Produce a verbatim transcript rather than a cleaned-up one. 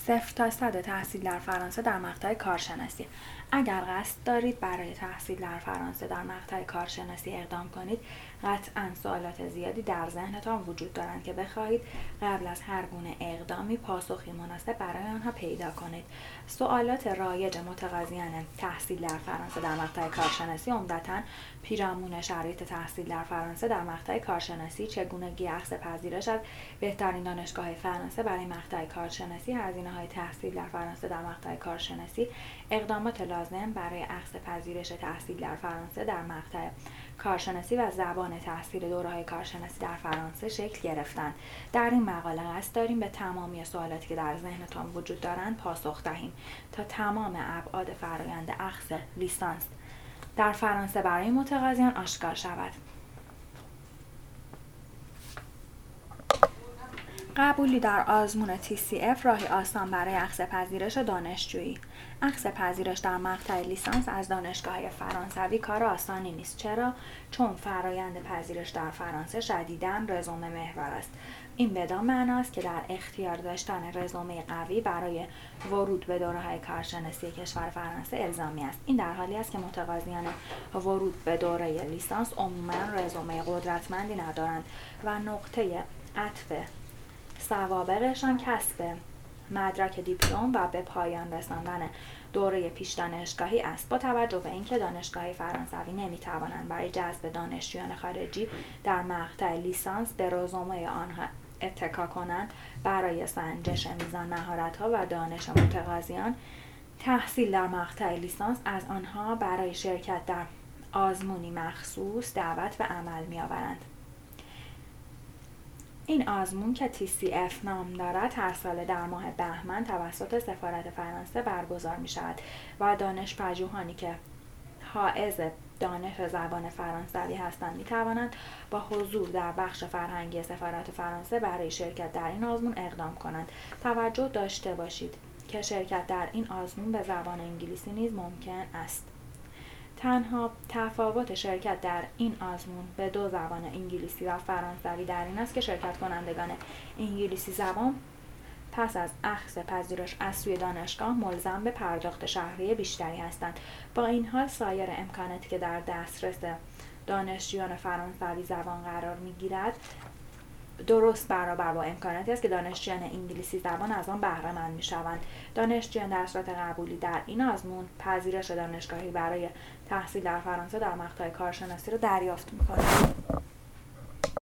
صفر تا صد تحصیل در فرانسه در مقطع کارشناسی. اگر قصد دارید برای تحصیل در فرانسه در مقطع کارشناسی اقدام کنید، قطعاً سوالات زیادی در ذهنتان وجود دارند که بخواهید قبل از هر گونه اقدامی پاسخی مناسب برای آنها پیدا کنید. سوالات رایج متقاضیان تحصیل در فرانسه در مقطع کارشناسی عمدتاً پیرامون شرایط تحصیل در فرانسه در مقطع کارشناسی، چگونگی اخذ پذیرش از بهترین دانشگاه فرانسه برای مقطع کارشناسی، هزینه‌های تحصیل در فرانسه در مقطع کارشناسی، اقدامات لازم برای اخذ پذیرش تحصیل در فرانسه در مقطع کارشناسی و زبان تحصیل دوره‌های کارشناسی در فرانسه شکل گرفتند. در این مقاله قصد داریم به تمامی سوالاتی که در ذهنتان وجود دارند پاسخ دهیم تا تمام ابعاد فرآیند اخذ لیسانس در فرانسه برای متقاضیان آشکار شود. قبولی در آزمون تی سی اف راهی آسان برای اخذ پذیرش دانشجویی. اخذ پذیرش در مقطع لیسانس از دانشگاه‌های فرانسوی کار آسانی نیست. چرا؟ چون فرآیند پذیرش در فرانسه شدیداً رزومه محور است. این بدان معناست که در اختیار داشتن رزومه قوی برای ورود به دوره‌های کارشناسی کشور فرانسه الزامی است. این در حالی است که متقاضیان ورود به دوره لیسانس عموماً رزومه قدرتمندی ندارند و نقطه عطف سوابقشان کسب مدرک دیپلم و به پایان رساندن دوره پیش دانشگاهی است. با توجه به اینکه دانشگاه‌های فرانسوی نمی‌توانند برای جذب دانشجویان خارجی در مقطع لیسانس به رزومه آنها اتکا کنند، برای سنجش میزان مهارت‌ها و دانش متقاضیان تحصیل در مقطع لیسانس از آنها برای شرکت در آزمونی مخصوص دعوت به عمل می‌آورند. این آزمون که تی سی اف نام دارد هر سال در ماه بهمن توسط سفارت فرانسه برگزار می شود و دانش‌پژوهانی که حائز دانش زبان فرانسوی هستند می توانند با حضور در بخش فرهنگی سفارت فرانسه برای شرکت در این آزمون اقدام کنند. توجه داشته باشید که شرکت در این آزمون به زبان انگلیسی نیز ممکن است. تنها تفاوت شرکت در این آزمون به دو زبان انگلیسی و فرانسوی در این است که شرکت کنندگان انگلیسی زبان پس از اخذ پذیرش از سوی دانشگاه ملزم به پرداخت شهریه بیشتری هستند. با این حال سایر امکاناتی که در دسترس دانشجویان فرانسوی زبان قرار می‌گیرد درست برابر با امکاناتی است که دانشجویان انگلیسی زبان از آن بهره مند می‌شوند. دانشجویان در صورت قبولی در این آزمون پذیرش دانشگاهی برای تحصیل در فرانسه در مقطع کارشناسی را دریافت می‌کنند.